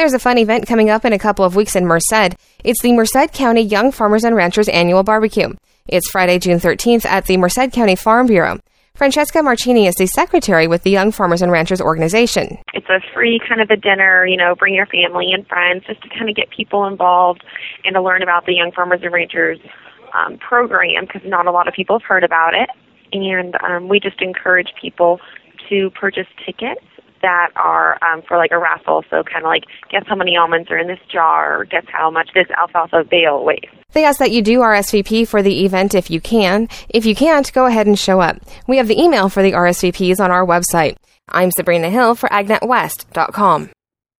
There's a fun event coming up in a couple of weeks in Merced. It's the Merced County Young Farmers and Ranchers Annual Barbecue. It's Friday, June 13th at the Merced County Farm Bureau. Francesca Marchini is the secretary with the Young Farmers and Ranchers organization. It's a free kind of a dinner, bring your family and friends just to kind of get people involved and to learn about the Young Farmers and Ranchers program, because not a lot of people have heard about it. And we just encourage people to purchase tickets that are for like a raffle. So kind of like, guess how many almonds are in this jar, or guess how much this alfalfa bale weighs. They ask that you do RSVP for the event if you can. If you can't, go ahead and show up. We have the email for the RSVPs on our website. I'm Sabrina Hill for AgNetWest.com.